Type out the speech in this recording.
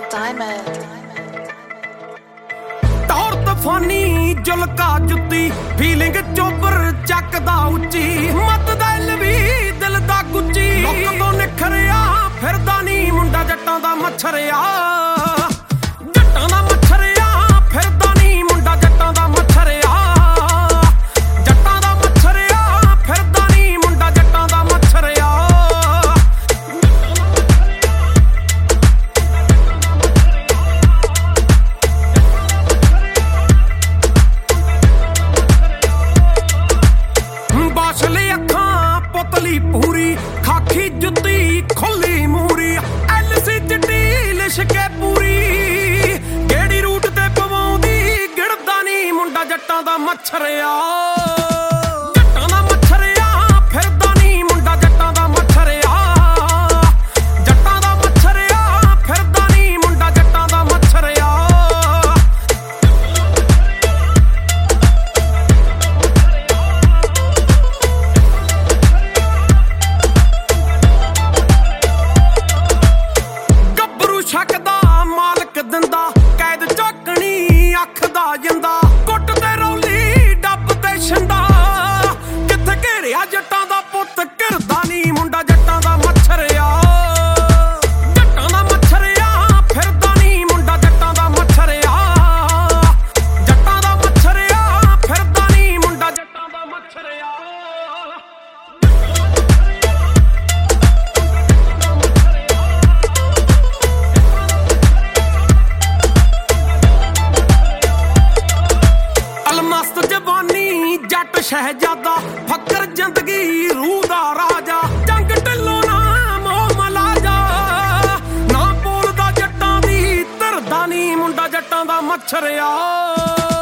Diamond. ਤੌਰ ਤੂਫਾਨੀ ਜੁਲਕਾ ਜੁੱਤੀ feeling ਚੋਬਰ ਚੱਕਦਾ ਉੱਚੀ ਮੱਤ ਦਾ ਵੀ ਦਿਲ ਦਾ ਗੁੱਚੀ ਲੋਕ ਤੋਂ ਨਿਖਰਿਆ ਫਿਰਦਾ ਨੀ ਮੁੰਡਾ ਜੱਟਾਂ ਦਾ ਮੱਛਰਿਆ ਜੱਟਾਂ ਦਾ ਮੱਛਰਿਆ ਫਿਰਦਾ ਨੀ ਮੁੰਡਾ ਜੱਟਾਂ ਦਾ ਮੱਛਰਿਆ ਜੱਟਾਂ ਦਾ ਮੱਛਰਿਆ ਫਿਰਦਾ ਨੀ ਮੁੰਡਾ ਜੱਟਾਂ ਦਾ ਮੱਛਰਿਆ ਬਾਸ਼ਲੇ ਅੱਖਾਂ ਪੁਤਲੀ ਪੂਰੀ ਖਾਕੀ ਜੁੱਤੀ ਖੁੱਲੀ ਮੂਰੀ ਐਲਸੀ ਚਿੱਟੀ ਲਿਸ਼ਕੇ ਪੂਰੀ ਕਿਹੜੀ ਰੂਟ ਤੇ ਪਵਾਉਂਦੀ ਗਿੜਦਾ ਨੀ ਮੁੰਡਾ ਜੱਟਾਂ ਦਾ ਮੱਛਰਿਆ ਜੱਟਾਂ ਦਾ ਮੱਛਰਿਆ ਫਿਰਦਾ ਨੀ ਮੁੰਡਾ ਜੱਟਾਂ ਦਾ ਮੱਛਰਿਆ ਜੱਟਾਂ ਦਾ ਮੱਛਰਿਆ ਫਿਰਦਾ ਨੀ ਮੁੰਡਾ ਜੱਟਾਂ ਦਾ ਮੱਛਰਿਆ ਸ਼ੱਕ ਦਾ ਮਾਲਕ ਦਿੰਦਾ ਕੈਦ ਝੋਕਣੀ ਅੱਖ ਦਾ ਜਿੰਦਾ ਕੁੱਟ ਤੇ ਰੌਲੀ ਡੱਬ ਤੇ ਛੰਦਾ ਕਿੱਥੇ ਘੇਰਿਆ ਜੱਟਾਂ ਦਾ ਪੁੱਤ ਘਿਰਦਾ ਨੀ ਮੁੰਡਾ ਜੱਟਾਂ ਦਾ ਮੱਛਰਿਆ ਜੱਟਾਂ ਦਾ ਮੱਛਰਿਆ ਫਿਰਦਾ ਨੀ ਮੁੰਡਾ ਜੱਟਾਂ ਦਾ ਮੱਛਰਿਆ ਜੱਟਾਂ ਦਾ ਮੱਛਰਿਆ ਫਿਰਦਾ ਨੀ ਮੁੰਡਾ ਜੱਟਾਂ ਦਾ ਮੱਛਰਿਆ ਮਸਤ ਜਵਾਨੀ ਜੱਟ ਸ਼ਹਿਜ਼ਾਦਾ ਫਕਰ ਜ਼ਿੰਦਗੀ ਰੂਹ ਦਾ ਰਾਜਾ ਜੰਗ ਢਿੱਲੋਂ ਨਾ ਮੋਹ ਮਲਾਜਾ ਨਾ ਬੋਲਦਾ ਜੱਟਾਂ ਦੀ ਧਰਦਾ ਨੀ ਮੁੰਡਾ ਜੱਟਾਂ ਦਾ ਮੱਛਰਿਆ